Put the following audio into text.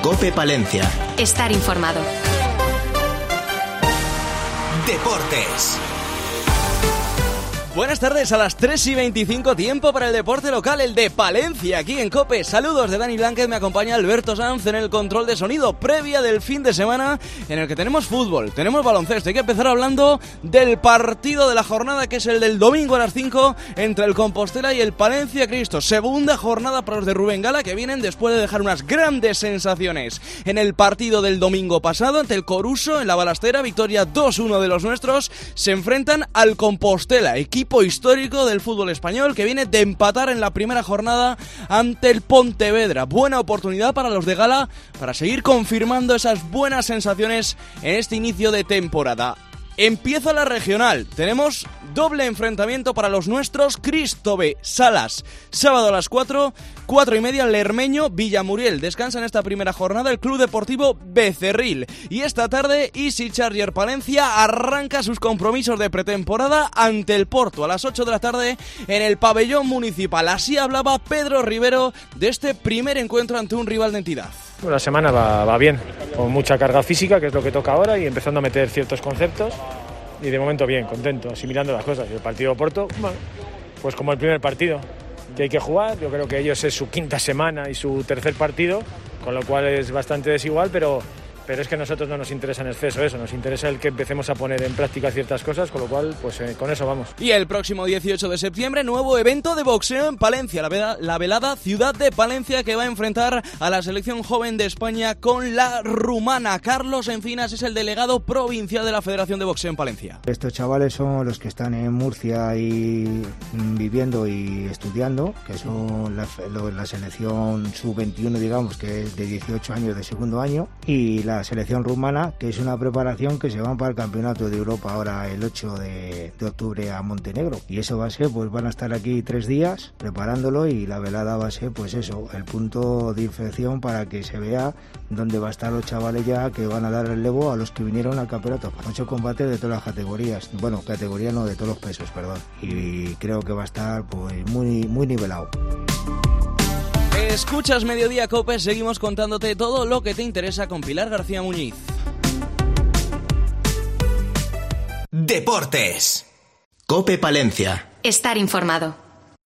COPE Palencia. Estar informado. Deportes. Buenas tardes, a las 3:25, tiempo para el deporte local, el de Palencia, aquí en COPE. Saludos de Dani Blanquez, me acompaña Alberto Sanz en el control de sonido, previa del fin de semana en el que tenemos fútbol, tenemos baloncesto. Hay que empezar hablando del partido de la jornada, que es el del domingo a las 5, entre el Compostela y el Palencia Cristo. Segunda jornada para los de Rubén Gala, que vienen después de dejar unas grandes sensaciones en el partido del domingo pasado ante el Coruso en la Balastera. Victoria 2-1 de los nuestros. Se enfrentan al Compostela, equipo histórico del fútbol español, que viene de empatar en la primera jornada ante el Pontevedra. Buena oportunidad para los de Gala para seguir confirmando esas buenas sensaciones en este inicio de temporada. Empieza la regional, tenemos doble enfrentamiento para los nuestros, Cristo B, Salas, sábado a las 4:30, Lermeño, Villamuriel. Descansa en esta primera jornada el Club Deportivo Becerril. Y esta tarde, Easy Charger Palencia arranca sus compromisos de pretemporada ante el Porto a las 8 de la tarde en el pabellón municipal. Así hablaba Pedro Rivero de este primer encuentro ante un rival de entidad. La semana va bien, con mucha carga física, que es lo que toca ahora, y empezando a meter ciertos conceptos, y de momento bien, contento, asimilando las cosas. Y el partido de Porto, bueno, pues como el primer partido que hay que jugar, yo creo que ellos es su quinta semana y su tercer partido, con lo cual es bastante desigual, pero es que a nosotros no nos interesa en exceso eso, nos interesa el que empecemos a poner en práctica ciertas cosas, con lo cual pues con eso vamos. Y el próximo 18 de septiembre, nuevo evento de boxeo en Palencia, la velada Ciudad de Palencia, que va a enfrentar a la selección joven de España con la rumana. Carlos Encinas es el delegado provincial de la Federación de Boxeo en Palencia. Estos chavales son los que están en Murcia y viviendo y estudiando, que son la selección sub-21, digamos, que es de 18 años de segundo año, y la selección rumana, que es una preparación que se van para el Campeonato de Europa ahora el 8 de octubre a Montenegro. Y eso va a ser, pues van a estar aquí 3 días preparándolo, y la velada va a ser, pues eso, el punto de inflexión para que se vea dónde va a estar los chavales ya que van a dar el relevo a los que vinieron al campeonato. 8 combates de todas las categorías, bueno, categorías no, de todos los pesos, perdón. Y creo que va a estar pues muy nivelado. Escuchas Mediodía COPE, seguimos contándote todo lo que te interesa con Pilar García Muñiz. Deportes. COPE Palencia. Estar informado.